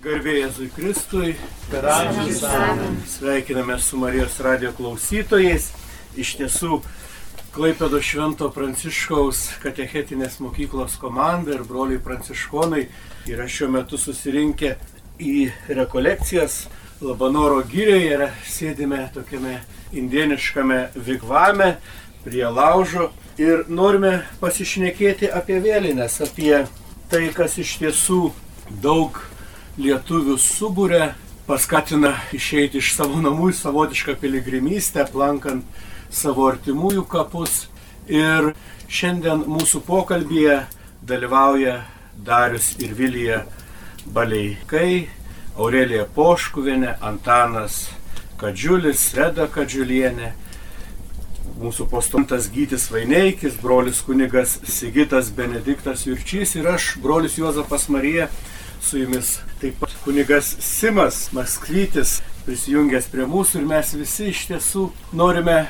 Garbė Jėzui Kristui, per amžius amen. Sveikiname su Marijos radijo klausytojais. Iš tiesų, Klaipėdos Švento Pranciškaus katechetinės mokyklos komanda ir broliai pranciškonai yra šiuo metu susirinkę į rekolekcijas Labanoro girioje ir sėdime tokiame indieniškame vigvame prie laužo ir norime pasišnekėti apie vėlines, apie tai, kas iš tiesų daug lietuvių subūrė, paskatina išeiti iš savo namų į savotišką piligrimystę, aplankant savo artimųjų kapus. Ir šiandien mūsų pokalbyje dalyvauja Darius ir Vilija Baleikai, Aurelija Poškuvienė, Antanas Kadžiulis, Reda Kadžiulienė, mūsų postulantas Gytis Vaineikis, brolis kunigas Sigitas Benediktas Jurčys ir aš, brolis Juozapas Marija, su jumis taip pat kunigas Simas Maskvytis prisijungęs prie mūsų ir mes visi iš tiesų norime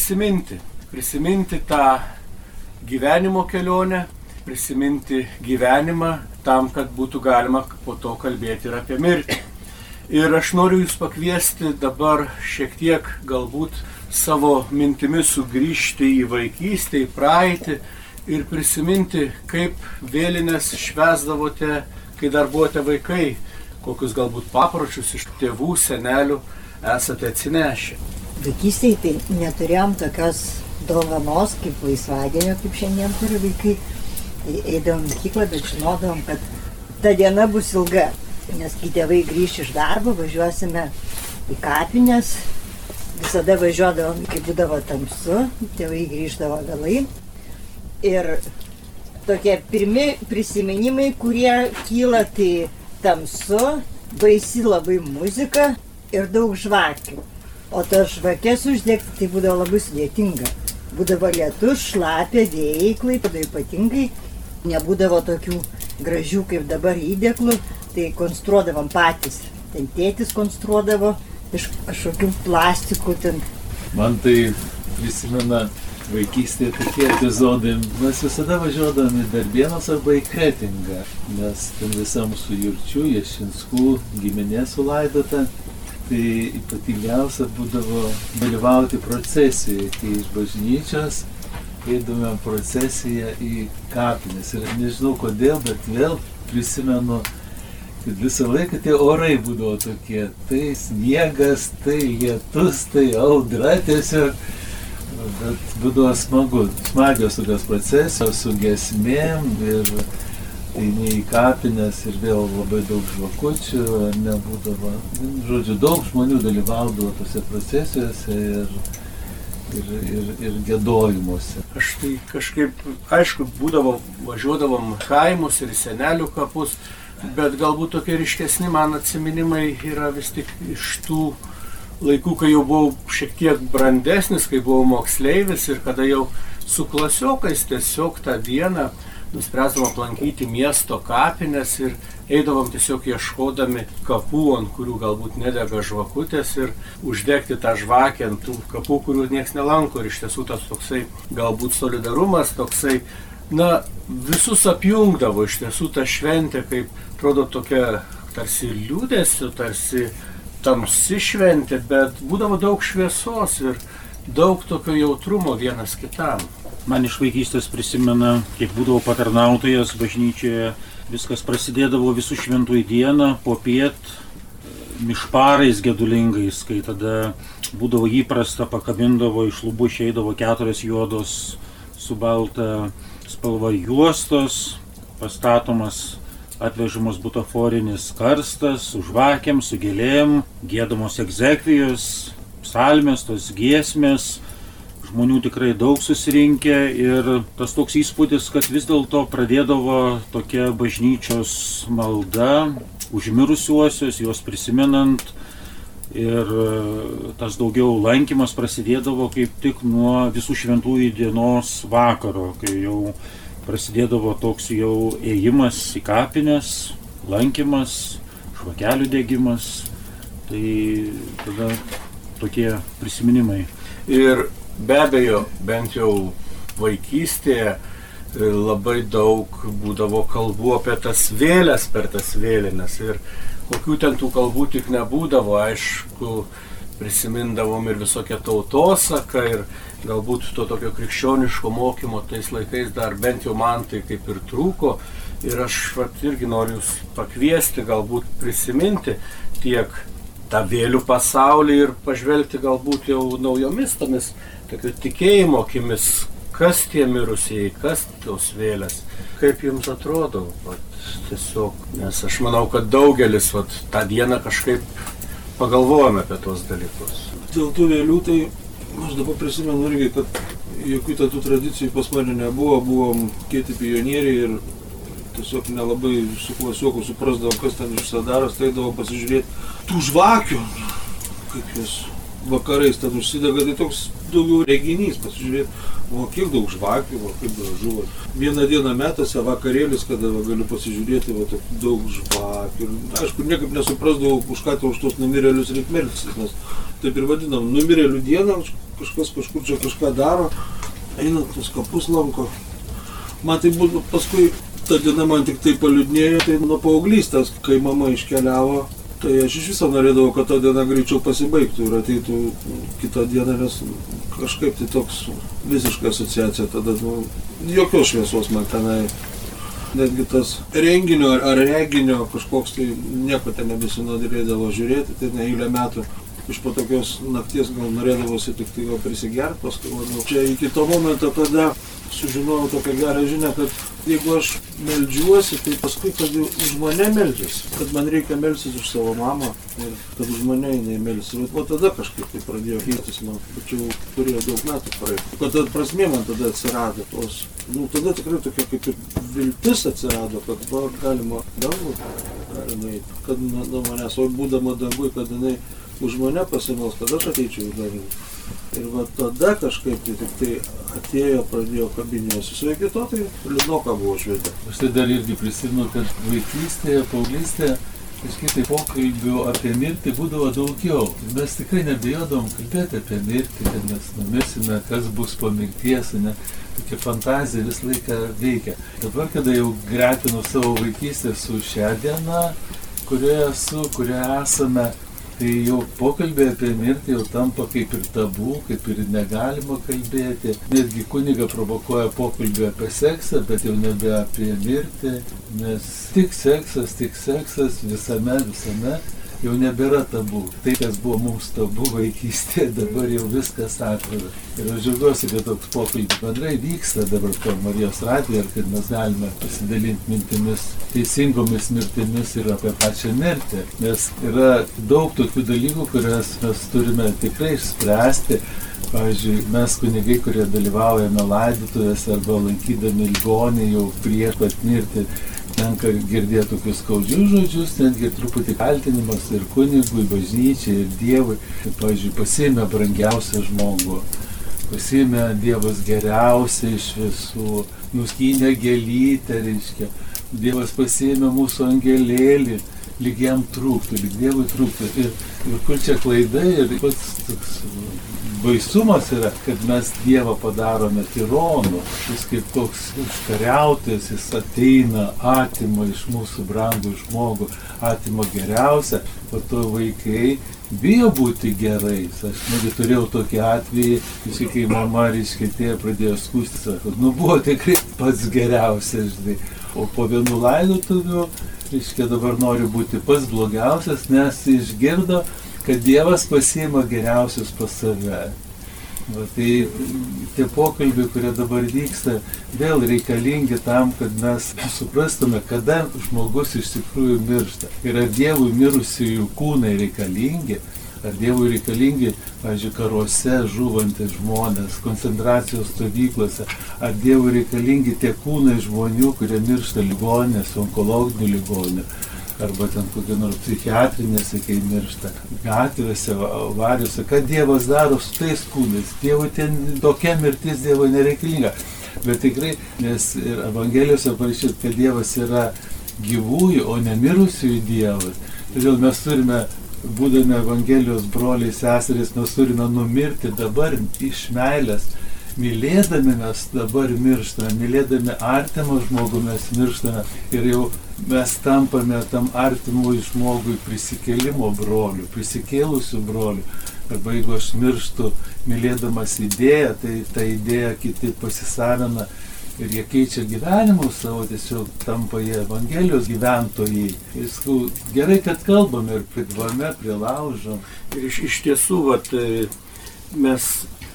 prisiminti tą gyvenimo kelionę, prisiminti gyvenimą tam, kad būtų galima po to kalbėti ir apie mirtį. Ir aš noriu jūs pakviesti dabar šiek tiek galbūt savo mintimis sugrįžti į vaikystę, į praeitį ir prisiminti, kaip vėlines švęsdavote, kai dar buvote vaikai, kokius galbūt papročius iš tėvų, senelių esate atsinešę. Vaikystėje tai neturėjom tokios dovanos kaip laisvadienio, kaip šiandien turi vaikai. Eidavom į mokyklą, bet žinodavom, kad ta diena bus ilga, nes kai tėvai grįš iš darbo, važiuosime į kapines. Visada važiuodavom, kai būdavo tamsu, tėvai grįždavo vėlai. Ir tokie pirmi prisiminimai, kurie kyla, tai tamsu, baisi labai muzika ir daug žvakių. O tas žvakės uždegti tai būdavo labai sudėtinga. Būdavo lietus, šlapia, vėjai, Klaipėdoje ypatingai. Nebūdavo tokių gražių kaip dabar įdėklų, tai konstruodavom patys. Ten tėtis konstruodavo iš kažkokių plastikų. Man tai prisimena vaikystėje tokie epizodai. Mes visada važiuodami į Darbėnus arba į Kretingą, nes ten visa mūsų Jurčių, Jašinskų giminė sulaidota. Tai ypatingiausia būdavo dalyvauti procesijoje, kai iš bažnyčios eidavome procesiją į kapines. Ir nežinau kodėl, bet vėl prisimenu, kad visą laiką tie orai būdavo tokie. Tai sniegas, tai lietus, tai audra tiesiog. Bet būdavo smagios tokios procesijos su giesmėm ir eini į kapines ir vėl labai daug žvakučių nebūdavo. Žodžiu, daug žmonių dalyvaudavo tose procesijose ir giedojimuose. Aš tai kažkaip, aišku, važiuodavom kaimus ir senelių kapus, bet galbūt tokie ryškesni man atsiminimai yra vis tik iš tų laikų, kai jau buvau šiek tiek brandesnis, kai buvau moksleivis ir kada jau su klasiokais tiesiog tą dieną nuspręsdavom aplankyti miesto kapines ir eidavom tiesiog ieškodami kapų, ant kurių galbūt nedega žvakutės ir uždegti tą žvakę ant tų kapų, kurių nieks nelanko. Ir iš tiesų tas toksai galbūt solidarumas, toksai, visus apjungdavo iš tiesų tą šventę, kaip atrodo tokia tarsi liūdesio, tarsi tamsi šventė, bet būdavo daug šviesos ir daug tokio jautrumo vienas kitam. Man iš vaikystės prisimena, kiek būdavo patarnautojas bažnyčioje, viskas prasidėdavo visų šventųjų dieną, popiet, mišparais gedulingais, kai tada būdavo įprasta, pakabindavo, iš lubų išeidavo 4 juodos su balta spalva juostos, pastatomas atvežamas butaforinis karstas su žvakėm, su gėlėm, giedamos egzekvijos, psalmės, tos giesmės, žmonių tikrai daug susirinkę ir tas toks įspūdis, kad vis dėlto pradėdavo tokia bažnyčios malda, užmirusiuosius, juos prisimenant ir tas daugiau lankymas prasidėdavo kaip tik nuo visų šventųjų dienos vakaro, kai jau prasidėdavo toks jau ėjimas į kapines, lankymas, žvakelių degimas, tai tada tokie prisiminimai. Ir be abejo, bent jau vaikystėje labai daug būdavo kalbų apie tas vėles per tas vėlines ir kokių ten tų kalbų tik nebūdavo, aišku, prisimindavom ir visokią tautosaką ir galbūt to tokio krikščioniško mokymo tais laikais dar bent jau man tai kaip ir trūko ir aš irgi noriu jūs pakviesti, galbūt prisiminti tiek tą vėlių pasaulį ir pažvelgti galbūt jau naujomis tomis tokio tikėjimo akimis, kas tie mirusieji, kas tos vėlės, kaip jums atrodo, tiesiog, nes aš manau, kad daugelis tą dieną kažkaip pagalvojame apie tos dalykus. Dėl tų vėlių, tai aš dabar prisimenu irgi, kad jokių tų tradicijų pas mane nebuvo, buvom kieti pionieriai ir tiesiog nelabai su klasioku suprasdavom, kas ten išsadaras, tai eidavom pasižiūrėti tų žvakių, kaip jos vakarais ten užsidega, tai toks daugiau reginys, pasižiūrėti, kiek daug žvakių, kaip gražu. Vieną dieną metuose vakarėlis, kada galiu pasižiūrėti, daug žvakių. Aišku, niekaip nesuprasdavau, už ką už tos numirėlius reikia melstis, nes taip ir vadinam, numirėlių dieną, kažkas kažkur čia kažką daro, einant tos kapus lanko. Man tai būtų paskui, ta diena man tik tai paliūdnėjo, tai nuo paauglystės, kai mama iškeliavo, tai aš iš viso norėdavau, kad ta diena greičiau pasibaigtų ir ateitų kitą dieną, nes kažkaip tai toks visiška asociacija tada, jokios šviesos man tenai. Netgi tas renginio ar reginio kažkoks tai nieko ten nebesinorėdavo žiūrėti, tai ne eilę metų. Iš po tokios nakties gal norėdavosi tik tai prisigerti, paskui čia iki to momento, kada sužinojau tokią gerą žinią, kad jeigu aš meldžiuosi, tai paskui, kad už mane meldžiasi, kad man reikia melstis už savo mamą ir kad už mane jinai meldžiasi. O tada kažkaip tai pradėjo keistis, man tačiau turėjo daug metų praeiti. Kad prasmė man tada atsirado tos, tada tikrai tokia kaip ir viltis atsirado, kad galima dangų, kad nuo manęs, o būdama dangui, kad jinai už mane pasimels, kad aš ateičiau į dangų. Ir tada kažkaip tik tai atėjo, pradėjo kabinėjosi. Su to, tai liūdnoka buvo švedė. Aš tai dar irgi prisimenu, kad vaikystėje, paauglystėje, kažkiek pokalbių apie mirtį būdavo daugiau. Mes tikrai nebijodom kalbėti apie mirtį, kad mes numirsime, kas bus po mirties, ne? Tokia fantazija visą laiką veikia. Dabar, kada jau gretinu savo vaikystę su šią dieną, kurioje esame, tai jau pokalbė apie mirtį jau tampa kaip ir tabu, kaip ir negalima kalbėti. Netgi kunigą provokuoja pokalbį apie seksą, bet jau nebe apie mirtį, nes tik seksas visame jau nebėra tabu. Tai, kas buvo mums tabu vaikystėje, dabar jau viskas atvira. Ir aš džiaugiuosi, kad toks pokalbis bendrai vyksta dabar per Marijos radiją ir kad mes galime pasidalinti mintimis, teisingomis mirtimis ir apie pačią mirtį. Nes yra daug tokių dalykų, kurias mes turime tikrai išspręsti. Pavyzdžiui, mes kunigai, kurie dalyvaujame laidotuvėse arba lankydami ligonį jau prieš pat mirtį, tenka girdėti tokius skaudžius žodžius, netgi truputį kaltinimas ir kunigui, bažnyčiai, ir Dievui. Pavyzdžiui, pasiėmė brangiausią žmogų, pasiėmė Dievas geriausią iš visų, nuskynė gėlytę, reiškia. Dievas pasiėmė mūsų angelėlį, lyg jam trūktų, lyg Dievui trūktų. Ir kur čia klaida ir pats toks baisumas yra, kad mes Dievą padarome tironu. Jis kaip toks užkariautojas, jis ateina, atima iš mūsų brangų žmogų, atima geriausią, o to vaikai bijo būti gerais. Aš netgi turėjau tokį atvejį, kai mama tėvė pradėjo skųsti, sako, buvo tikrai pats geriausias, žinai. O po vienų laidotuvių, dabar noriu būti pats blogiausias, nes išgirdo, kad Dievas pasiima geriausius pas save. Tai tie pokalbiai, kurie dabar vyksta, vėl reikalingi tam, kad mes suprastume, kada žmogus iš tikrųjų miršta. Ir ar Dievui mirusiųjų kūnai reikalingi, ar Dievui reikalingi, pavyzdžiui, karuose žūvantys žmonės, koncentracijos stovyklose, ar Dievui reikalingi tie kūnai žmonių, kurie miršta ligoninėse, onkologinių ligonių, arba ten kokie nors psichiatrinėse, kai miršta, gatvėse, avarijose, ką Dievas daro su tais kūnais. Dievui ten tokia mirtis Dievui nereikalinga. Bet tikrai, nes ir Evangelijose parašyta, kad Dievas yra gyvųjų, o ne mirusiųjų Dievas. Todėl mes turime, būdami Evangelijos broliai, seserys, mes turime numirti dabar iš meilės mylėdami mes dabar mirštame, mylėdami artimą žmogų mes mirštame ir jau mes tampame tam artimui žmogui prisikėlimo broliu, prisikėlusiu broliu. Arba jeigu aš mirštu mylėdamas idėją, tai ta idėja kiti pasisavina ir jie keičia gyvenimus savo, tiesiog tampa jie Evangelijos gyventojai. Ir gerai, kad kalbame ir pridvame, prie laužo. Ir iš tiesų, mes,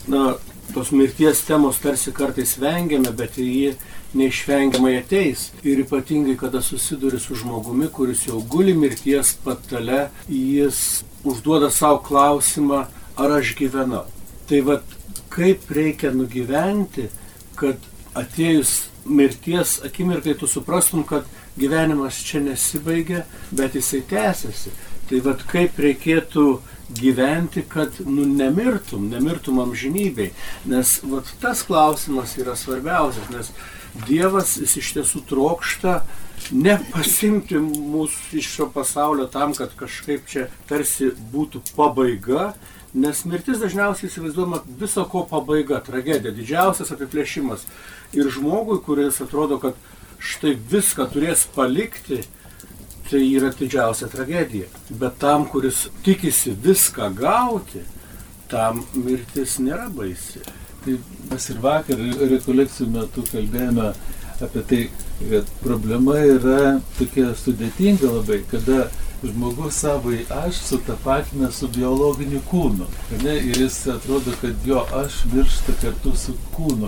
tos mirties temos tarsi kartais vengiame, bet ji neišvengiamai ateis. Ir ypatingai, kada susiduri su žmogumi, kuris jau guli mirties patale, jis užduoda savo klausimą, ar aš gyvenau. Tai kaip reikia nugyventi, kad atėjus mirties akimirkai tu suprastum, kad gyvenimas čia nesibaigia, bet jisai tęsiasi. Tai kaip reikėtų gyventi, kad nemirtum amžinybei. Nes tas klausimas yra svarbiausias, nes Dievas jis iš tiesų trokšta ne pasimti mūsų iš šio pasaulio tam, kad kažkaip čia tarsi būtų pabaiga, nes mirtis dažniausiai įsivaizduojama viso ko pabaiga, tragedija, didžiausias apiplėšimas. Ir žmogui, kuris atrodo, kad štai viską turės palikti, tai yra didžiausia tragedija. Bet tam, kuris tikisi viską gauti, tam mirtis nėra baisi. Tai mes ir vakar rekolekcijų metu kalbėjome apie tai, kad problema yra tokia sudėtinga labai, kada žmogus savai aš sutapatina su biologiniu kūnu. Ir jis atrodo, kad jo aš miršta kartu su kūnu.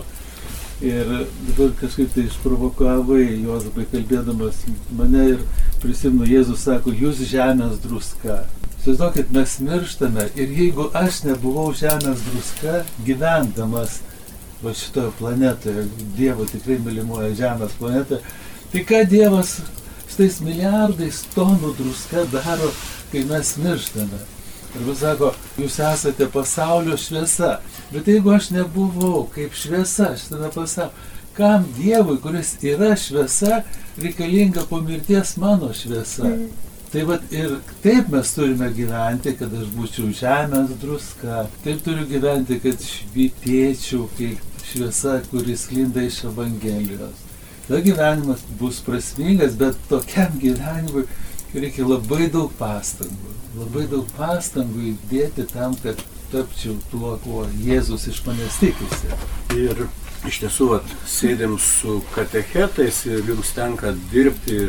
Ir dabar kažkaip tai išprovokavai, Juozapai kalbėdamas mane ir prisimenu, Jėzus sako, jūs žemės druska. Įsivaizduokit, mes mirštame ir jeigu aš nebuvau žemės druska, gyvendamas šitoje planetoje, Dievo tikrai mylimoje žemės planetoje, tai ką Dievas štais milijardais tonų druska daro, kai mes mirštame? Ir vis sako, jūs esate pasaulio šviesa, bet jeigu aš nebuvau kaip šviesa šitame pasaulyje, kam Dievui, kuris yra šviesa, reikalinga po mirties mano šviesa? Tai ir taip mes turime gyventi, kad aš būčiau žemės druska. Taip turiu gyventi, kad švytėčiau kaip šviesa, kuris sklinda iš Evangelijos. Ta gyvenimas bus prasmingas, bet tokiam gyvenimui reikia labai daug pastangų. Labai daug pastangų įdėti tam, kad tapčiau tuo, kuo Jėzus iš manęs tikisi. Ir iš tiesų, sėdėm su katechetais ir jums tenka dirbti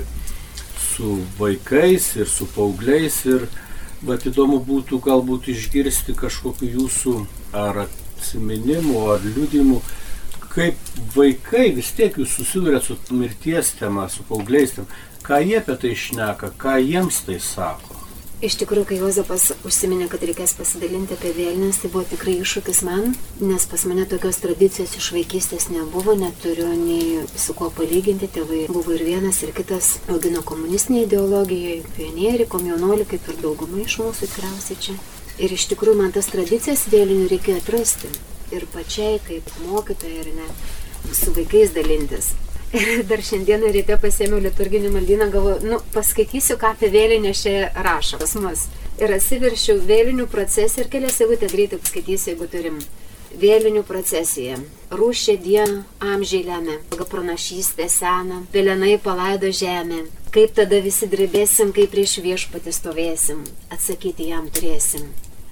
su vaikais ir su paaugliais ir įdomu būtų galbūt išgirsti kažkokiu jūsų ar atsiminimų, ar liudimų, kaip vaikai vis tiek jūs susidurėt su mirties tema, su paaugliais tema, ką jie apie tai šneka, ką jiems tai sako. Iš tikrųjų, kai Juozapas užsiminė, kad reikės pasidalinti apie vėlines, tai buvo tikrai iššūkis man, nes pas mane tokios tradicijos iš vaikystės nebuvo, neturiu nei su kuo palyginti, tėvai buvo ir vienas, ir kitas augino komunistinėje ideologijoje, pionieriai, komjaunuoliai, kaip ir dauguma iš mūsų tikriausiai čia. Ir iš tikrųjų man tas tradicijas vėlinių reikėjo atrasti ir pačiai kaip mokytoja ir ne su vaikais dalintis. Ir dar šiandieną ryte pasėmiau liturginį maldyną, galvoju, paskaitysiu, ką apie vėlinės čia rašo pas mus. Ir atsiveršiau vėlinių procesiją ir kelias eilutės greitai paskaitysiu, jeigu turim. Vėlinių procesija. Rūšė dieną amžiai lemia, pagal pranašystę seną, pelenai palaido žemę. Kaip tada visi drebėsim, kai prieš viešpatį stovėsim, atsakyti jam turėsim.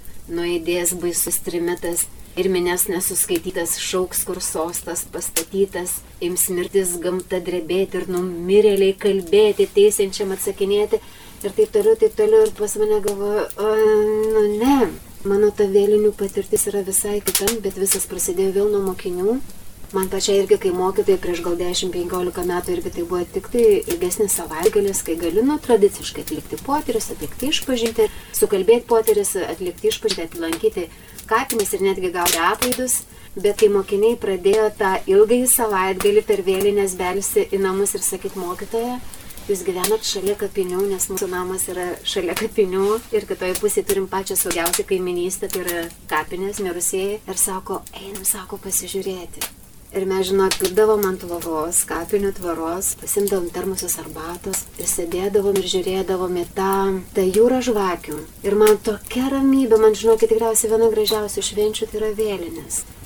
Nuaidės baisus trimitas. Ir minės nesuskaitytas šauks, kur sostas pastatytas, ims mirtis gamta drebėti ir numirėliai kalbėti, teisiančiam atsakinėti ir taip toliau, ir pas mane galvoju, ne, mano ta vėlinių patirtis yra visai kitam, bet visas prasidėjo vėl nuo mokinių. Man pačiai irgi, kai mokytojai prieš gal 10-15 metų irgi tai buvo tik tai ilgesnis savaitgalis, kai gali tradiciškai atlikti poterius, atlikti išpažinti, sukalbėti poterius, atlikti išpažinti, atlankyti kapines ir netgi gauti atlaidus. Bet kai mokiniai pradėjo tą ilgąjį savaitgalį per vėlinės belsti į namus ir sakyti mokytoja, jūs gyvenat šalia kapinių, nes mūsų namas yra šalia kapinių ir kitoje pusėje turim pačią saugiausią kaiminystę, tai yra kapinės, mirusieji. Ir sako, einam, pasižiūrėti. Ir mes, lipdavom ant tvoros, kapinių tvoros, pasimdavom termosus arbatos ir sėdėdavom ir žiūrėdavom į tą jūrą žvakių. Ir man tokia ramybė, man tikriausiai viena gražiausių švenčių tai yra vėlinės.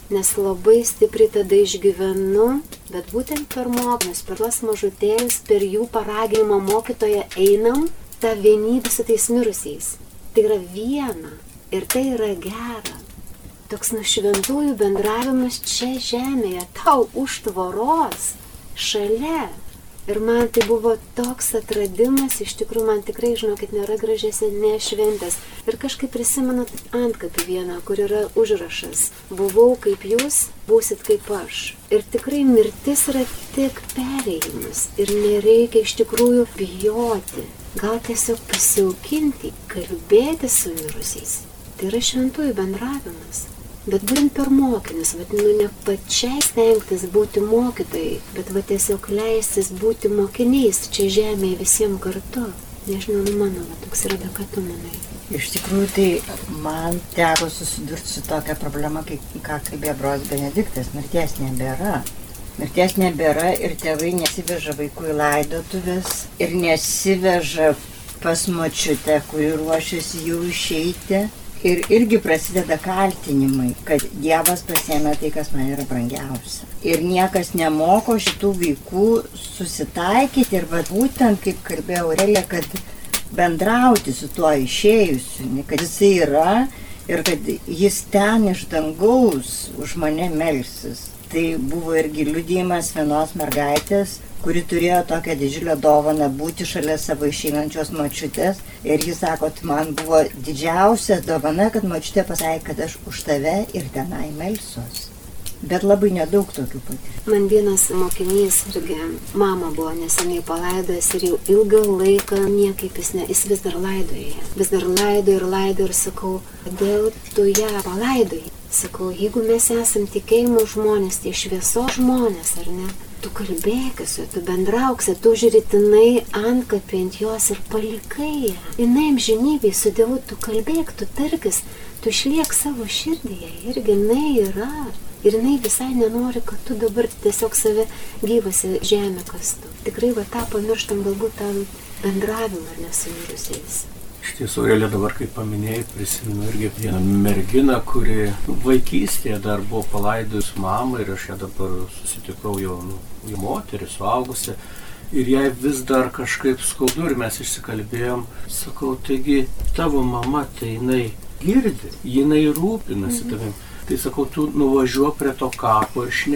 nes labai stipriai tada išgyvenu, bet būtent per mokymus, per tuos mažutėlius, per jų paraginimą mokytoją einam tą vienybę su tais mirusiais. Tai yra viena ir tai yra gera. Toks šventųjų bendravimas čia žemėje, tau už tvoros, šalia. Ir man tai buvo toks atradimas, iš tikrųjų man tikrai, žinokit, nėra gražesnė šventės. Ir kažkaip prisimenu antkapį vieną, kur yra užrašas. Buvau kaip jūs, būsit kaip aš. Ir tikrai mirtis yra tik perėjimas. Ir nereikia iš tikrųjų bijoti. Gal tiesiog pasiaukinti, kalbėti su mirusiais. Tai yra šventųjų bendravimas. Bet būtent per mokinius, ne pačiai stengtis būti mokytojai, bet tiesiog leistis būti mokiniais čia žemėje visiems kartu. Nežinau, mano, toks yra, ką tu manai. Iš tikrųjų, tai man teko susidurti su tokia problema, ką kalbėjo brolis Benediktas, mirties nebėra. Mirties nebėra ir tėvai nesiveža vaikų į laidotuvės ir nesiveža pas močiutę, kuri ruošiasi jau išeiti. Ir irgi prasideda kaltinimai, kad Dievas pasiėmė tai, kas man yra brangiausia. Ir niekas nemoko šitų vaikų susitaikyti ir būtent, kaip kalbėjo Aurelija, kad bendrauti su tuo išėjusiu, kad jisai yra ir kad jis ten iš dangaus už mane melsis. Tai buvo irgi liudijimas vienos mergaitės, kuri turėjo tokią didžiulę dovaną būti šalia savo išeinančios močiutės. Ir jis sako, man buvo didžiausia dovana, kad močiutė pasakė, kad aš už tave ir tenai melsiuos. Bet labai nedaug tokių patirčių. Man vienas mokinys irgi, mama buvo neseniai palaidojęs ir jau ilgą laiką niekaip jis vis dar laidoja. Vis dar laido ir sakau, kodėl tu ją palaidojai? Sakau, jeigu mes esam tikėjimo žmonės, tai šviesos žmonės, ar ne? Tu kalbėkisi, tu bendrauksi, tu žiūrėtinai antkapį ant jos ir palikai ją. Jinai amžinybėj su Dievu, tu kalbėk, tu tarkis, tu išliek savo širdyje. Irgi jinai yra. Ir jinai visai nenori, kad tu dabar tiesiog save gyvasi žemę kastų. Tikrai tą pamirštam galbūt tam bendravimą, ar ne su mirusiais. Iš tiesų, Aurelija, dabar kaip paminėjai, prisimenu irgi vieną merginą, kuri vaikystėje dar buvo palaidojus mamą ir aš ją dabar susitikau jau moterį, suaugusią. Ir jai vis dar kažkaip skaudu ir mes išsikalbėjom. Sakau, taigi tavo mama, tai jinai girdi, jinai rūpinasi tavim. Tai sakau, tu nuvažiuok prie to kapo ir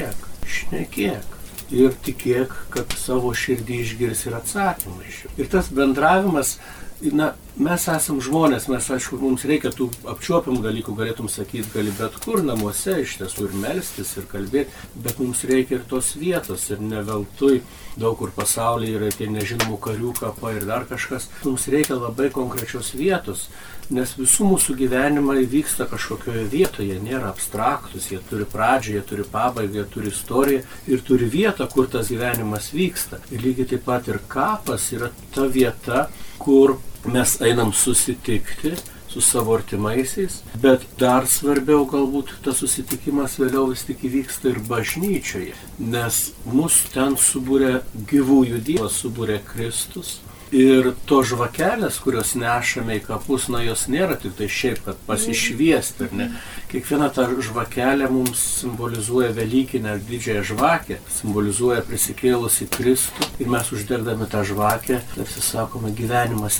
šnekėk. Ir tikėk, kad savo širdį išgirs ir atsakymą iš jų. Ir tas bendravimas, mes esam žmonės, aišku, mums reikia tų apčiuopiamų dalykų, galėtum sakyti, gali bet kur namuose iš tiesų ir melstis ir kalbėti, bet mums reikia ir tos vietos ir ne veltui daug kur pasaulyje yra tie nežinomų karių kapai ir dar kažkas. Mums reikia labai konkrečios vietos, nes visų mūsų gyvenimai vyksta kažkokioje vietoje, nėra abstraktus, jie turi pradžią, jie turi pabaigą, jie turi istoriją ir turi vietą, kur tas gyvenimas vyksta. Ir lygiai taip pat ir kapas yra ta vieta, kur mes einam susitikti su savo artimaisiais, bet dar svarbiau galbūt tas susitikimas vėliau vis tik įvyksta ir bažnyčioje, nes mus ten subūrė gyvųjų Dievas, subūrė Kristus. Ir to žvakelės, kurios nešame į kapus, jos nėra tik tai šiaip, kad pasišviesti, ar ne? Kiekviena ta žvakelė mums simbolizuoja Velykinę didžiąją žvakę, simbolizuoja prisikėlusį Kristų. Ir mes uždegdami tą žvakę, tarsi sakome, gyvenimas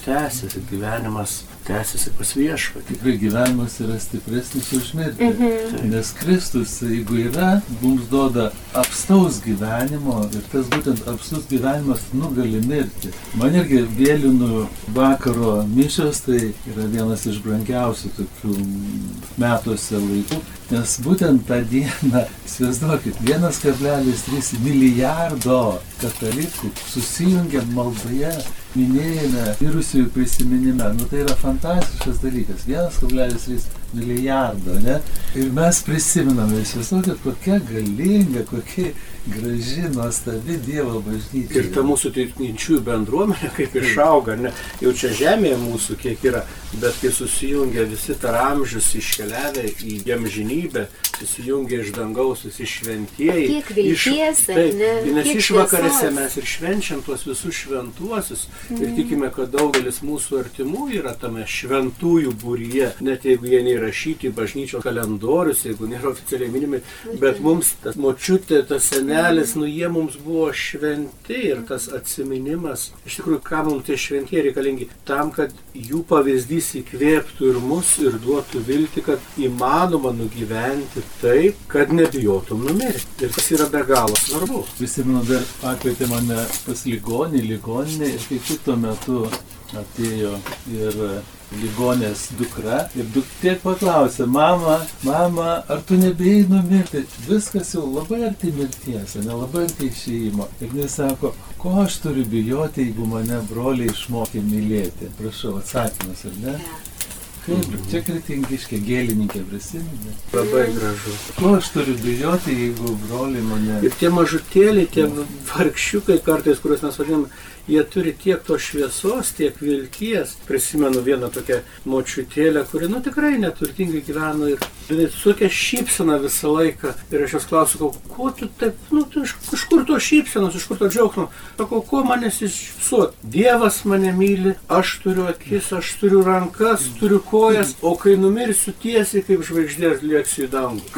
tęsiasi pas Viešpatį. Tikrai gyvenimas yra stipresnis už mirtį. Nes Kristus, jeigu yra, mums duoda apstaus gyvenimo ir tas būtent apstaus gyvenimas nugali mirtį. Man irgi vėlinų vakaro mišios tai yra vienas iš brangiausių tokių metuose laikų, nes būtent tą dieną, įsivaizduokit, 1,3 milijardo katalikų susijungia maldoje, minėjime, mirusiųjų prisiminime. Tai yra fantastiškas dalykas. 1,3 milijardo, ne? Ir mes prisiminame, įsivaizduokit, kokia galinga, kokia graži, nuostabi Dievo bažnyčia. Ir ta mūsų tikinčiųjų bendruomenė kaip išauga, ne? Jau čia žemėje mūsų kiek yra, bet kai susijungia visi per amžius iškeliavę į amžinybę, susijungia iš dangaus visi šventieji. Kiek vilties, ne? Nes Kiek išvakarėse šviesos. mes ir švenčiam tuos visus šventuosius ir tikime, kad daugelis mūsų artimų yra tame šventųjų būryje, net jeigu jie neįrašyti į bažnyčios kalendorius, jeigu nėra oficialiai minimi, bet mums tas močiutė, tas senelis, jie mums buvo šventi ir tas atsiminimas, iš tikrųjų, ką mums tie šventieji reikalingi, tam, kad jų pavyzdys įkvėptų ir mus ir duotų viltį, kad įmanoma nugyventi taip, kad nebijotum numirti. Ir tas yra be galo svarbu. Prisimenu, dar pakvietė mane pas ligoninę ir kaip tik tuo metu atėjo ir ligonės dukra ir duktė paklausė, mama, ar tu nebijai numirti? Viskas jau labai arti mirties, labai arti išėjimo. Ir jis sako, ko aš turiu bijoti, jeigu mane broliai išmokė mylėti? Prašau, atsakymas, ar ne? Kaip, čia Kretingiškė gėlininkė prisimena. Labai gražu. Ko aš turiu bijoti, jeigu broliai mane... Ir tie mažutėliai, tie vargšiukai kartais, kuriuos mes vadiname, jie turi tiek to šviesos, tiek vilties. Prisimenu vieną tokią močiutėlę, kuri, tikrai neturtingai gyveno ir su tokia šypsena visą laiką. Ir aš jos klausiu, ko tu taip, iš kur to šypsenos, iš kur to džiaugsmo? Sakau, ko manęs iššypsot? Dievas mane myli, aš turiu akis, aš turiu rankas, turiu kojas, o kai numirsiu tiesiai kaip žvaigždės lėksiu į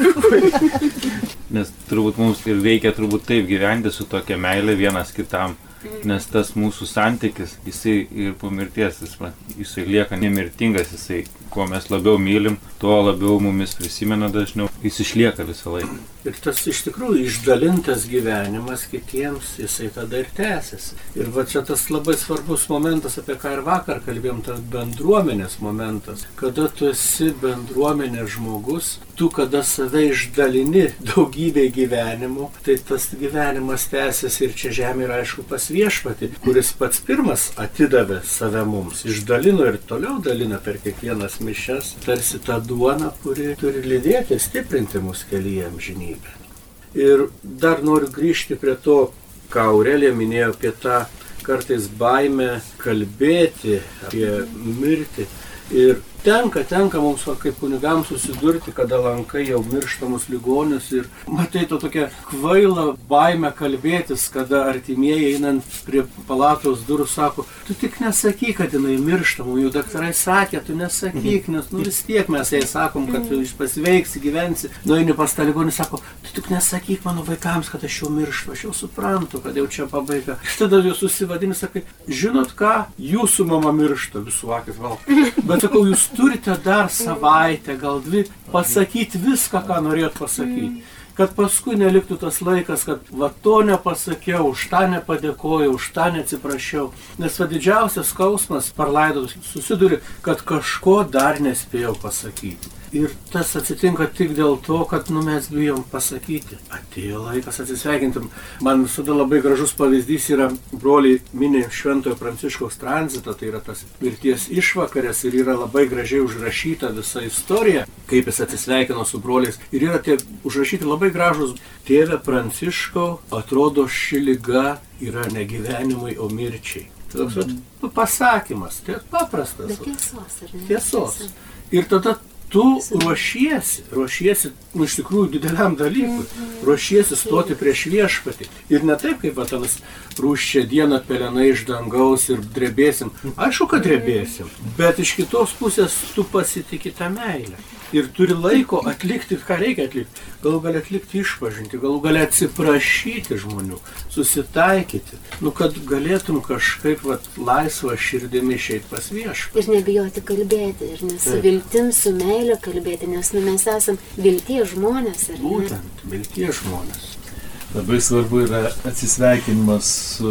dangų. Nes turbūt mums ir reikia taip gyventi su tokia meilė vienas kitam. Nes tas mūsų santykis, jisai ir po mirties, jisai lieka nemirtingas, jisai, kuo mes labiau mylim, tuo labiau mumis prisimena dažniau, jis išlieka visą laiką. Ir tas iš tikrųjų išdalintas gyvenimas kitiems, jisai tada ir tęsiasi. Ir va čia tas labai svarbus momentas, apie ką ir vakar kalbėjom, tas bendruomenės momentas. Kada tu esi bendruomenės žmogus, tu kada save išdalini daugybė gyvenimų, tai tas gyvenimas tęsiasi ir čia žemė yra aišku pas Viešpatį, kuris pats pirmas atidavė save mums, išdalino ir toliau dalina per kiekvienas mišias, tarsi tą duoną, kuri turi lydėti ir stiprinti mus kelyje amžinybę. Ir dar noriu grįžti prie to, ką Aurelija minėjo apie tą kartais baimę kalbėti, apie mirtį. Ir tenka mums kaip kunigams susidurti, kada lankai jau mirštamus ligonius ir matai to tokia kvaila baimę kalbėtis, kada artimieji einant prie palatos durų sako, tu tik nesakyk, kad jinai mirštama, jau daktarai sakė, tu nesakyk, nes vis tiek mes jai sakom, kad tu pasveiksi, gyvensi, nueini pas tą ligonį, sako, tu tik nesakyk mano vaikams, kad aš jau mirštu, aš jau suprantu, kad jau čia pabaiga. Ir tada jau susivadini, sakai, žinot ką, jūsų mama miršta, visų akis valgo. Bet sakau, jūs turite dar savaitę, gal 2, pasakyti viską, ką norėjot pasakyti. Kad paskui neliktų tas laikas, kad va to nepasakiau, už tą nepadėkojau, už tą neatsiprašiau. Nes va didžiausias skausmas per laidotus susiduri, kad kažko dar nespėjau pasakyti. Ir tas atsitinka tik dėl to, kad mes bijom pasakyti. Atėjo laikas atsisveikinti. Man visada labai gražus pavyzdys yra, broliai mini Šventojo Pranciškaus tranzitą, tai yra tas mirties išvakarės ir yra labai gražiai užrašyta visa istorija, kaip jis atsisveikino su broliais. Ir yra tie užrašyti labai gražus, tėve Pranciškau, atrodo ši liga yra ne gyvenimui, o mirčiai. Tai toks pasakymas, tai paprastas. Bet tiesos, ar ne? Tiesos. Ir tada tu ruošiesi, iš tikrųjų dideliam dalykui, ruošiesi stoti prieš Viešpatį. Ir ne taip, kaip atanas rūščia dieną pelenai iš dangaus ir drebėsim. Aišku, kad drebėsim, bet iš kitos pusės tu pasitiki tą meilę. Ir turi laiko atlikti, ką reikia atlikti. Galų gali atlikti išpažinti, galų gali atsiprašyti žmonių, susitaikyti. Kad galėtum kažkaip laisvą širdimi išeiti pas Viešpatį. Ir nebijoti kalbėti, ir su viltim, su meilė kalbėti, nes mes esam vilties žmonės. Būtent, vilties žmonės. Labai svarbu yra atsisveikinimas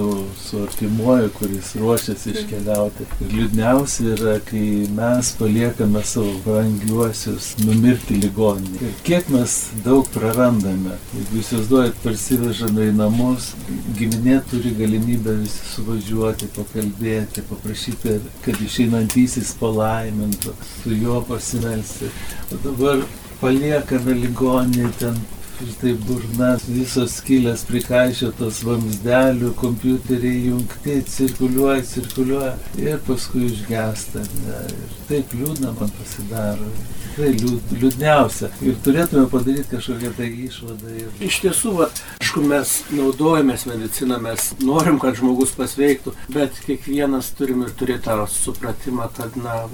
su artimuoju, kuris ruošiasi iškeliauti. Ir liūdniausia yra, kai mes paliekame savo brangiuosius numirti ligoninėje. Ir kiek mes daug prarandame. Jeigu jūs įsivaizduojat, parsivežame į namus, giminė turi galimybę visi suvažiuoti, pakalbėti, paprašyti, kad išeinantysis palaimintų, su juo pasimelsti. O dabar paliekame ligoninėje ten ir taip burna, visos skylės prikaišiotos vamzdelių, kompiuteriai jungti, cirkuliuoja ir paskui užgesta. Ne? Ir taip liūdna man pasidaro, tikrai liūdniausia. Ir turėtume padaryti kažkokią tai išvadą. Iš tiesų, aišku, mes naudojamės mediciną, mes norim, kad žmogus pasveiktų, bet kiekvienas turim ir turėti tą supratimą, kad,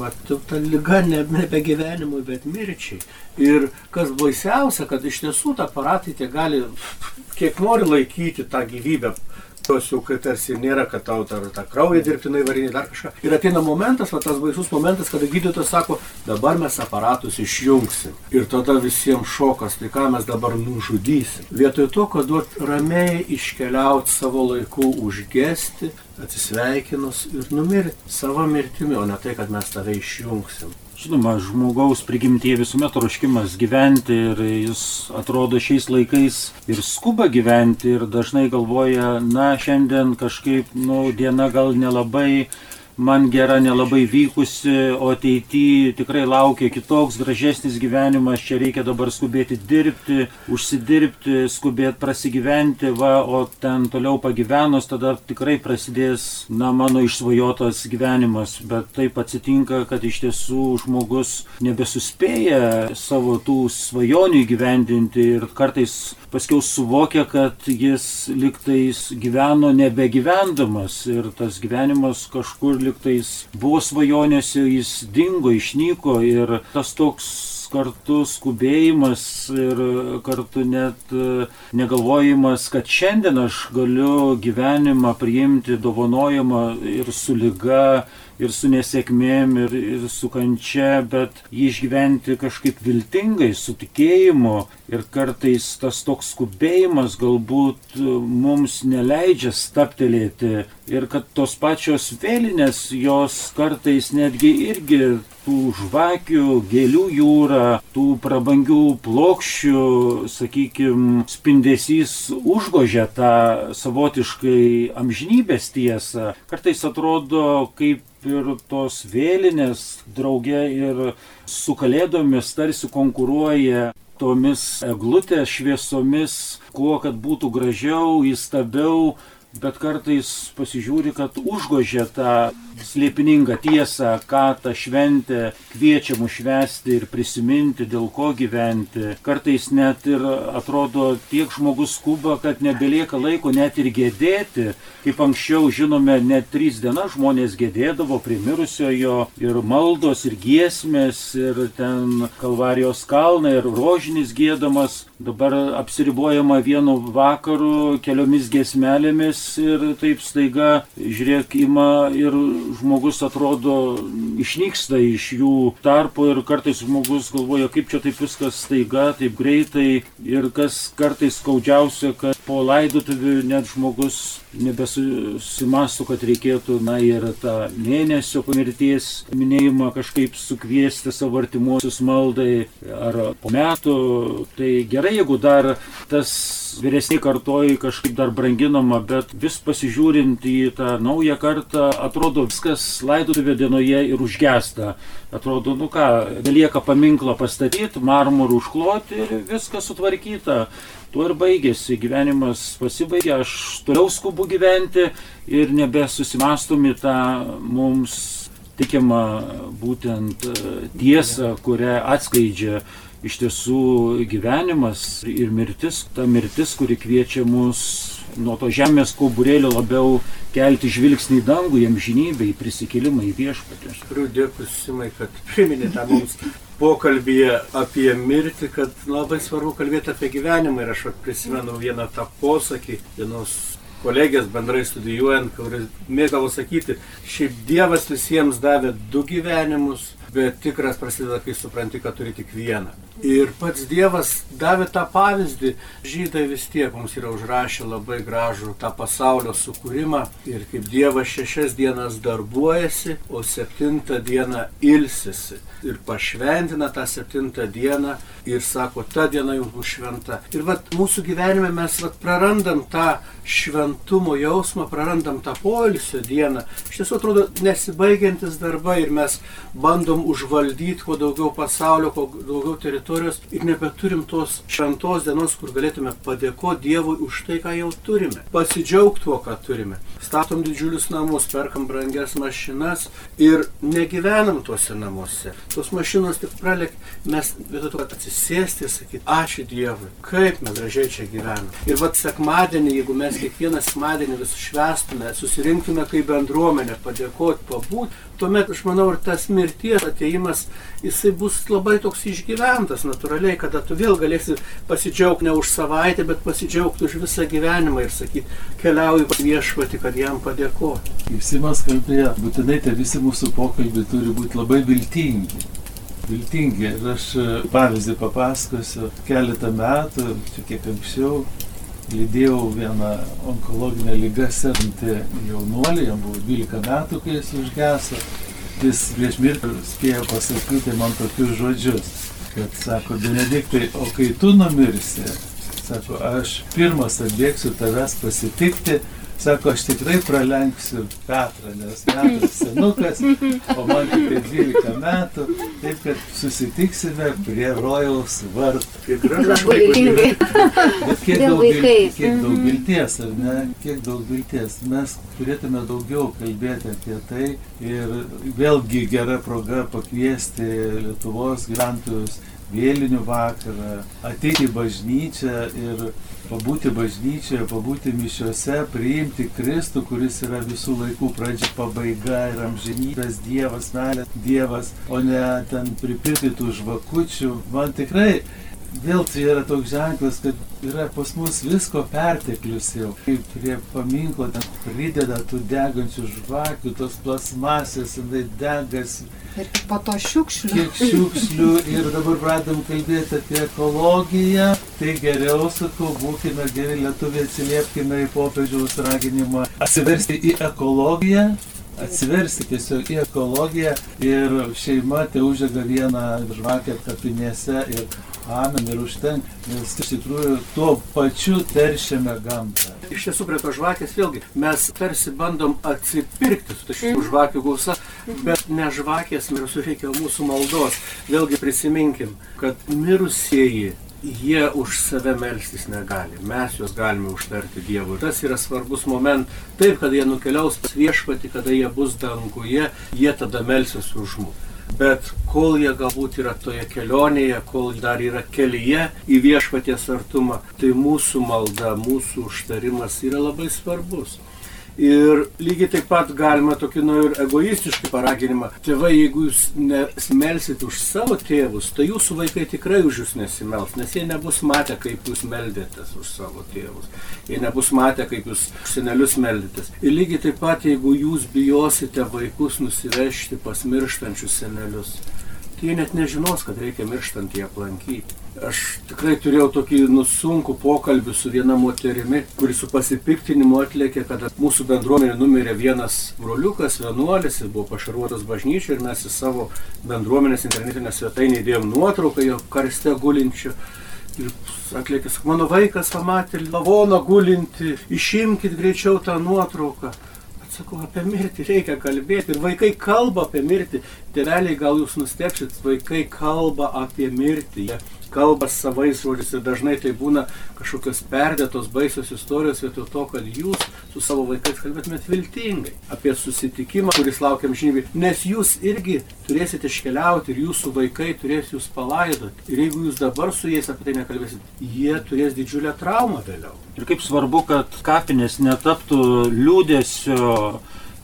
ta liga nebe gyvenimui, bet mirčiai. Ir kas baisiausia, kad iš tiesų tą aparatai tie gali kiek nori laikyti tą gyvybę. Tos jau, kai tarsi nėra, kad tau tą kraują dirbtinai varinį, dar kažką. Ir ateina momentas, tas baisus momentas, kada gydytojas sako, dabar mes aparatus išjungsim. Ir tada visiems šokas, tai ką mes dabar nužudysim. Vietoj to, kad duot ramiai iškeliauti savo laiku, užgesti, atsisveikinus ir numirti savo mirtimi, o ne tai, kad mes tave išjungsim. Žinoma, žmogaus prigimtyje visuomet troškimas gyventi ir jis atrodo šiais laikais ir skuba gyventi ir dažnai galvoja, šiandien kažkaip, diena gal nelabai man gera, nelabai vykusi, o ateityje tikrai laukia kitoks, gražesnis gyvenimas, čia reikia dabar skubėti dirbti, užsidirbti, skubėti prasigyventi, o ten toliau pagyvenus, tada tikrai prasidės, mano išsvajotas gyvenimas, bet taip atsitinka, kad iš tiesų žmogus nebesuspėja savo tų svajonių įgyvendinti ir kartais paskiau suvokia, kad jis liktais gyveno nebegyvendamas ir tas gyvenimas kažkur liktais buvo svajonėse, jis dingo, išnyko ir tas toks kartu skubėjimas ir kartu net negalvojimas, kad šiandien aš galiu gyvenimą priimti dovanojimą ir su liga, ir su nesėkmėm, ir su kančia, bet jį išgyventi kažkaip viltingai, su tikėjimu. Ir kartais tas toks skubėjimas galbūt mums neleidžia stabtelėti. Ir kad tos pačios vėlinės, jos kartais netgi irgi tų žvakių, gėlių jūra, tų prabangių plokščių, sakykime, spindesys užgožia tą savotiškai amžinybės tiesą. Kartais atrodo, kaip ir tos vėlinės drauge ir su kalėdomis tarsi konkuruoja tomis eglutės šviesomis, kuo kad būtų gražiau, įstabiau, bet kartais pasižiūri, kad užgožia tą slėpiningą tiesą, ką ta šventė kviečia mus švęsti ir prisiminti, dėl ko gyventi. Kartais net ir atrodo tiek žmogus skuba, kad nebelieka laiko net ir gedėti. Kaip anksčiau žinome, net 3 dienas žmonės gedėdavo prie mirusiojo ir maldos, ir giesmės, ir ten Kalvarijos kalną, ir rožinis giedamas. Dabar apsiribojama vienu vakaru, keliomis giesmelėmis ir taip staiga, žiūrėk, ima ir žmogus atrodo išnyksta iš jų tarpo ir kartais žmogus galvoja, kaip čia taip viskas staiga, taip greitai ir kas kartais skaudžiausia, kad po laidotuvių net žmogus nebesusimąsto, kad reikėtų ir tą mėnesio po mirties minėjimą kažkaip sukviesti savo artimuosius maldai ar po metų. Tai gerai, jeigu dar tas vyresniai kartoj kažkaip dar branginama, bet vis pasižiūrint į tą naują kartą, atrodo viskas laidotuvio dienoje ir užgesta. Atrodo, belieka paminklą pastatyti, marmurų užkloti ir viskas sutvarkyta. Tuo ir baigėsi, gyvenimas pasibaigė, aš toliau skubu gyventi ir nebesusimastomi tą mums tikimą būtent tiesą, kurią atskleidžia iš tiesų gyvenimas ir mirtis, ta mirtis, kuri kviečia mus nuo to žemės kauburėlio labiau kelti žvilgsnį į dangų, į amžinybę, į prisikėlimą, į viešpatį. Dėkui, Simai, kad priminėte mums pokalbyje apie mirtį, kad labai svarbu kalbėti apie gyvenimą. Ir aš prisimenu vieną tą posakį, vienos kolegės bendrai studijuojant, kuris mėgdavo sakyti, šiaip Dievas visiems davė 2 gyvenimus, bet tikras prasideda, kai supranti, kad turi tik vieną. Ir pats Dievas davė tą pavyzdį. Žydai vis tiek mums yra užrašę labai gražų tą pasaulio sukūrimą. Ir kaip Dievas 6 dienas darbuojasi, o 7 dieną ilsisi. Ir pašventina tą 7 dieną ir sako, ta diena jums bus šventa. Ir mūsų gyvenime mes prarandam tą šventumo jausmą, prarandam tą poilsio dieną. Iš tiesų atrodo nesibaigiantis darbai ir mes bandom užvaldyti kuo daugiau pasaulio, kuo daugiau teritorijos ir nebeturim tos šventos dienos, kur galėtume padėkoti Dievui už tai, ką jau turime. Pasidžiaugti tuo, ką turime. Statom didžiulius namus, perkam brangias mašinas ir negyvenam tuose namuose. Tos mašinos tik pralėk, mes vietoj to, kad atsisėsti ir sakyti, ačiū Dievui, kaip mes gražiai čia gyvenam. Ir vat sekmadienį, jeigu mes kiekvieną sekmadienį vis švęstume, susirinktume kaip bendruomenė, padėkoti, pabūti, tuomet, aš manau, ir tas mirties atėjimas, jisai bus labai toks išgyventas natūraliai, kada tu vėl galėsi pasidžiaugti ne už savaitę, bet pasidžiaugti už visą gyvenimą ir sakyti, keliauju pas Viešpatį, kad jam padėkoti. Kaip Simas kalbėjo, būtinai tie visi mūsų pokalbiai turi būti labai viltingi. Viltingi. Ir aš pavyzdį papasakosiu. Keletą metų, čia kiek anksčiau, lydėjau vieną onkologinę ligą sergantį jaunuolį, jam buvo 12 metų, kai jis užgeso. Jis prieš mirtį spėjo pasakyti man tokius žodžius, kad sako, Benediktai, o kai tu numirsi, sako, aš pirmas atbėgsiu tavęs pasitikti, sako, aš tikrai pralenksiu Petrą, nes Petras senukas, o man tik 12 metų, taip kad susitiksime prie rojaus vartų. Labai laimingai. Bet kiek daug vilties, ar ne? Kiek daug vilties. Mes turėtume daugiau kalbėti apie tai ir vėlgi gera proga pakviesti Lietuvos gyventojus vėlinių vakarą, ateiti į bažnyčią ir pabūti bažnyčioje, pabūti mišiose, priimti Kristų, kuris yra visų laikų pradžia, pabaiga ir amžinybės Dievas, meilės Dievas, o ne ten pripirkti žvakučių. Man tikrai vėl tai yra toks ženklas, kad yra pas mus visko perteklius jau. Kaip prie paminklo ten prideda tų degančių žvakių, tos plasmasės, jinai degasi. Ir po to šiukšlių. Kiek šiukšlių ir dabar pradedam kalbėti apie ekologiją. Tai geriau, sakau, būkime geri lietuviai, atsiliepkime į popiežiaus raginimą atsiversti į ekologiją. Atsiversti tiesiog į ekologiją ir šeima te uždega vieną žvakę kapinėse ir amen ir užtenka, nes iš tikrųjų tuo pačiu teršiame gamtą. Iš tiesų prie to žvakės vėlgi mes tarsi bandom atsipirkti su šių žvakių gausa, bet ne žvakės mirusių reikia mūsų maldos. Vėlgi prisiminkim, kad mirusieji jie už save melstis negali. Mes juos galime užtarti Dievui. Tas yra svarbus momentas. Taip, kada jie nukeliaus pas Viešpatį, kada jie bus danguje, jie tada melsis už mus. Bet kol jie galbūt yra toje kelionėje, kol dar yra kelyje į Viešpaties artumą, tai mūsų malda, mūsų užtarimas yra labai svarbus. Ir lygiai taip pat galima tokį ir egoistiškai paraginimą. Tėvai, jeigu jūs nemelsit už savo tėvus, tai jūsų vaikai tikrai už jūs nesimels, nes jie nebus matę, kaip jūs meldėtės už savo tėvus. Jie nebus matę, kaip jūs senelius meldėtės. Ir lygiai taip pat, jeigu jūs bijosite vaikus nusivežti pas mirštančius senelius, tai jie net nežinos, kad reikia mirštantį aplankyti. Aš tikrai turėjau tokį sunkų pokalbį su viena moterimi, kuri su pasipiktinimu atlėkė, kad mūsų bendruomenė numirė vienas broliukas, vienuolis, jis buvo pašaruotas bažnyčioje ir mes į savo bendruomenės internetinę svetainę įdėjom nuotrauką jo karste gulinčio. Ir atlėkė, mano vaikas pamatė lavoną gulinti, išimkit greičiau tą nuotrauką. Sakau, apie mirtį reikia kalbėti. Ir vaikai kalba apie mirtį. Tėveliai, gal jūs nustebsit, vaikai kalba apie mirtį. Jie kalba savais žodžiais ir dažnai tai būna kažkokios perdėtos baisios istorijos vietoj to, kad jūs su savo vaikais kalbėtumėt viltingai apie susitikimą, kuris laukia amžinybėje. Nes jūs irgi turėsite iškeliauti ir jūsų vaikai turės jūs palaidoti. Ir jeigu jūs dabar su jais apie tai nekalbėsit, jie turės didžiulę traumą vėliau. Ir kaip svarbu, kad kapinės netaptų liūdesio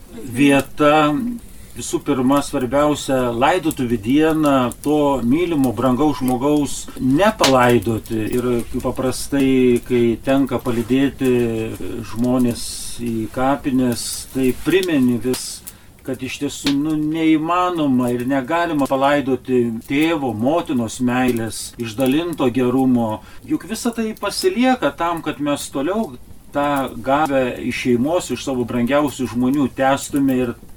vieta. Visų pirma, svarbiausia, laidotuvių dieną to mylimo, brangaus žmogaus nepalaidoti. Ir paprastai, kai tenka palydėti žmonės į kapines, tai primeni vis, kad iš tiesų neįmanoma ir negalima palaidoti tėvo, motinos meilės, išdalinto gerumo. Juk visa tai pasilieka tam, kad mes toliau tą gavę iš šeimos, iš savo brangiausių žmonių tęstume ir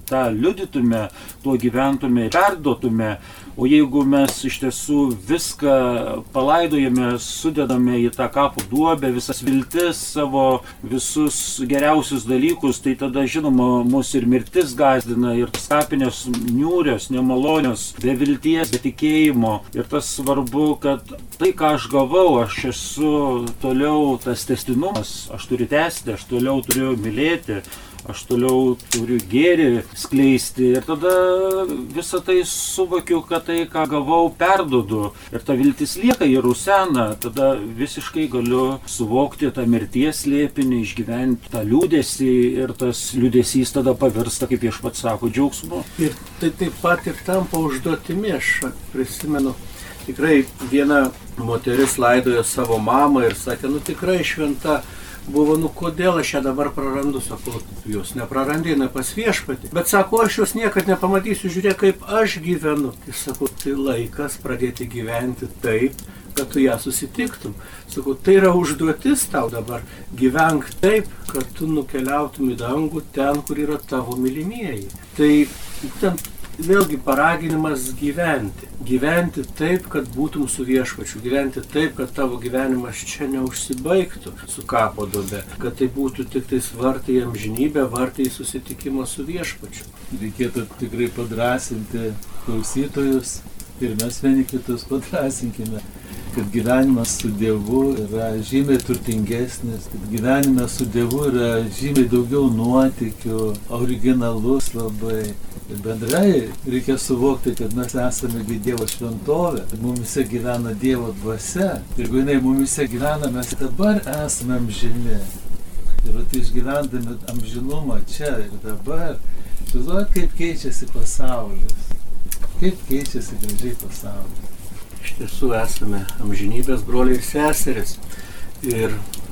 tą liudytume, tuo gyventume ir perduotume. O jeigu mes iš tiesų viską palaidojame, sudedame į tą kapų duobę, visas viltis, savo visus geriausius dalykus, tai tada, žinoma, mus ir mirtis gąsdina, ir kapinės niūrios, nemalonios, be vilties, be tikėjimo. Ir tas svarbu, kad tai, ką aš gavau, aš esu toliau tas tęstinumas, aš turiu tęsti, aš toliau turiu mylėti, aš toliau turiu gėrį skleisti ir tada visą tai suvokiu, kad tai, ką gavau, perduodu ir ta viltis lieka ir rusena, tada visiškai galiu suvokti tą mirties slėpinį, išgyventi tą liūdesį ir tas liūdesys tada pavirsta, kaip Viešpats sako, džiaugsmu. Ir tai taip pat ir tampa užduotimi, aš prisimenu, tikrai viena moteris laidojo savo mamą ir sakė, tikrai šventa buvo, kodėl aš ją dabar prarandu, sakau, jūs neprarandi, eina pas Viešpatį. Bet sako, aš jos niekad nepamatysiu, žiūrėk, kaip aš gyvenu. Tai sakau, tai laikas pradėti gyventi taip, kad tu ją susitiktum. Sakau, tai yra užduotis tau dabar. Gyvenk taip, kad tu nukeliautum į dangų ten, kur yra tavo mylimieji. Tai būtent vėlgi paraginimas gyventi. Gyventi taip, kad būtum su Viešpačiu. Gyventi taip, kad tavo gyvenimas čia neužsibaigtų su kapo duobe. Kad tai būtų tik tais vartai į amžinybę, vartai į susitikimą su Viešpačiu. Reikėtų tikrai padrasinti klausytojus ir mes vieni kitus padrasinkime, kad gyvenimas su Dievu yra žymiai turtingesnis, kad gyvenimas su Dievu yra žymiai daugiau nuotykių, originalus labai. Ir bendrai reikia suvokti, kad mes esame Dievo šventovė, mumise gyvena Dievo dvasia. Jeigu jinai mumise gyvena, mes dabar esame amžini. Ir išgyvendami amžinumą čia ir dabar, žinot, kaip keičiasi pasaulis. Kaip keičiasi gražiai pasaulis. Iš tiesų esame amžinybės broliai ir seseris. Ir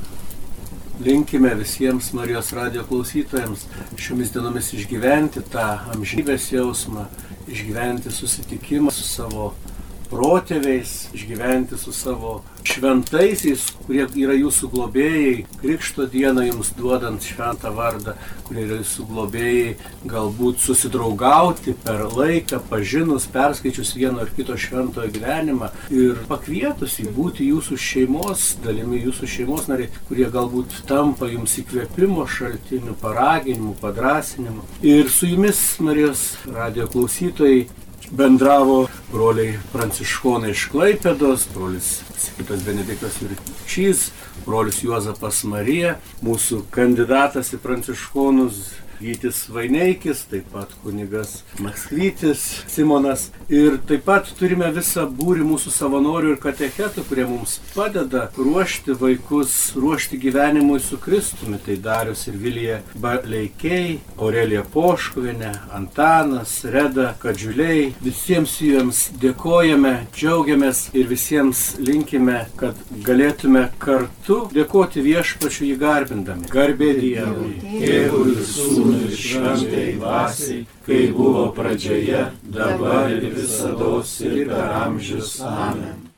linkime visiems Marijos radijo klausytojams šiomis dienomis išgyventi tą amžinybės jausmą, išgyventi susitikimą su savo protėviais, išgyventi su savo šventaisiais, kurie yra jūsų globėjai, Krikšto dieną jums duodant šventą vardą, kurie yra jūsų globėjai, galbūt susidraugauti per laiką, pažinus, perskaičius vieno ar kito šventojo gyvenimą ir pakvietus į būti jūsų šeimos dalimi, jūsų šeimos nariai, kurie galbūt tampa jums įkvėpimo šaltiniu, paraginimu, padrasinimu. Ir su jumis, Marijos radijo klausytojai, bendravo broliai pranciškonai iš Klaipėdos, brolis Sigitas Benediktas Jurčys, brolis Juozapas Marija, mūsų kandidatas į pranciškonus Gytis Vaineikis, taip pat kunigas Maskvytis Simonas. Ir taip pat turime visą būrį mūsų savanorių ir katechetų, kurie mums padeda ruošti vaikus, ruošti gyvenimui su Kristumi. Tai Darius ir Vilija Baleikiai, Aurelija Poškuvienė, Antanas, Reda Kadžiuliai. Visiems jiems dėkojame, džiaugiamės ir visiems linkime, kad galėtume kartu dėkoti Viešpačiui jį garbindami. Garbė Dievui, Tėvui ir Sūnui ir Šventai Dvasiai, kai buvo pradžioje, dabar ir visados ir per amžius. Amen.